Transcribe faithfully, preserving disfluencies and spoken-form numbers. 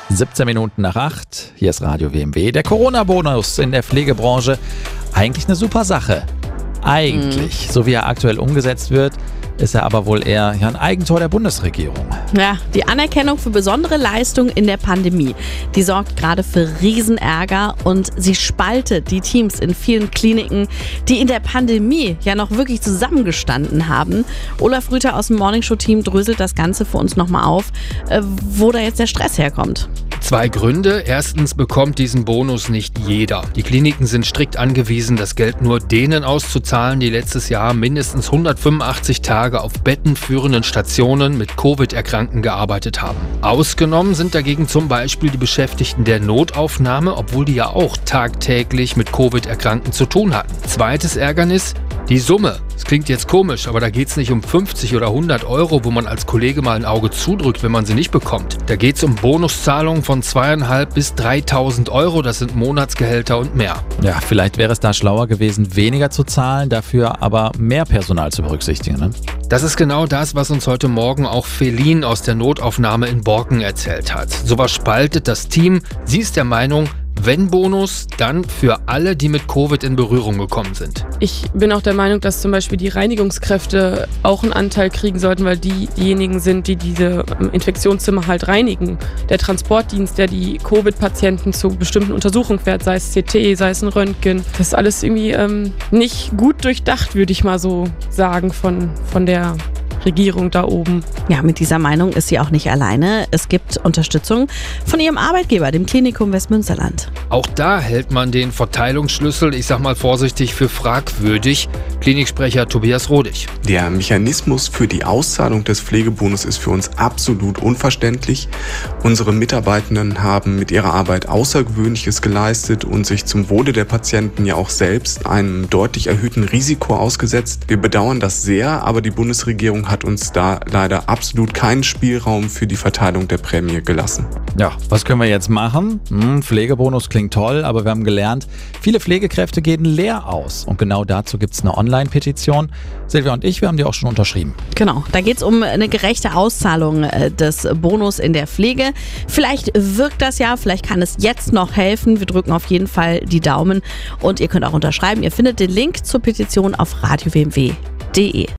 siebzehn Minuten nach acht. Hier ist Radio W M W. Der Corona-Bonus in der Pflegebranche. Eigentlich eine super Sache. Eigentlich. Mhm. So wie er aktuell umgesetzt wird, ist er aber wohl eher ja, ein Eigentor der Bundesregierung. Ja, die Anerkennung für besondere Leistungen in der Pandemie, die sorgt gerade für Riesenärger und sie spaltet die Teams in vielen Kliniken, die in der Pandemie ja noch wirklich zusammengestanden haben. Olaf Rüther aus dem Morningshow-Team dröselt das Ganze für uns nochmal auf, wo da jetzt der Stress herkommt. Zwei Gründe. Erstens bekommt diesen Bonus nicht jeder. Die Kliniken sind strikt angewiesen, das Geld nur denen auszuzahlen, die letztes Jahr mindestens hundertfünfundachtzig Tage auf bettenführenden Stationen mit Covid-Erkrankten gearbeitet haben. Ausgenommen sind dagegen zum Beispiel die Beschäftigten der Notaufnahme, obwohl die ja auch tagtäglich mit Covid-Erkrankten zu tun hatten. Zweites Ärgernis: die Summe. Es klingt jetzt komisch, aber da geht es nicht um fünfzig oder hundert Euro, wo man als Kollege mal ein Auge zudrückt, wenn man sie nicht bekommt. Da geht es um Bonuszahlungen von zweitausendfünfhundert bis dreitausend Euro. Das sind Monatsgehälter und mehr. Ja, vielleicht wäre es da schlauer gewesen, weniger zu zahlen, dafür aber mehr Personal zu berücksichtigen, ne? Das ist genau das, was uns heute Morgen auch Feline aus der Notaufnahme in Borken erzählt hat. Sowas spaltet das Team. Sie ist der Meinung, wenn Bonus, dann für alle, die mit Covid in Berührung gekommen sind. Ich bin auch der Meinung, dass zum Beispiel die Reinigungskräfte auch einen Anteil kriegen sollten, weil die diejenigen sind, die diese Infektionszimmer halt reinigen. Der Transportdienst, der die Covid-Patienten zu bestimmten Untersuchungen fährt, sei es C T, sei es ein Röntgen. Das ist alles irgendwie ähm, nicht gut durchdacht, würde ich mal so sagen, von, von der Regierung da oben. Ja, mit dieser Meinung ist sie auch nicht alleine. Es gibt Unterstützung von ihrem Arbeitgeber, dem Klinikum Westmünsterland. Auch da hält man den Verteilungsschlüssel, ich sag mal vorsichtig, für fragwürdig. Kliniksprecher Tobias Rodig. Der Mechanismus für die Auszahlung des Pflegebonus ist für uns absolut unverständlich. Unsere Mitarbeitenden haben mit ihrer Arbeit Außergewöhnliches geleistet und sich zum Wohle der Patienten ja auch selbst einem deutlich erhöhten Risiko ausgesetzt. Wir bedauern das sehr, aber die Bundesregierung hat uns da leider absolut keinen Spielraum für die Verteilung der Prämie gelassen. Ja, was können wir jetzt machen? Hm, Pflegebonus klingt toll, aber wir haben gelernt, viele Pflegekräfte gehen leer aus. Und genau dazu gibt es eine Online-Petition. Silvia und ich, wir haben die auch schon unterschrieben. Genau, da geht es um eine gerechte Auszahlung des Bonus in der Pflege. Vielleicht wirkt das ja, vielleicht kann es jetzt noch helfen. Wir drücken auf jeden Fall die Daumen und ihr könnt auch unterschreiben. Ihr findet den Link zur Petition auf radio w m w punkt de.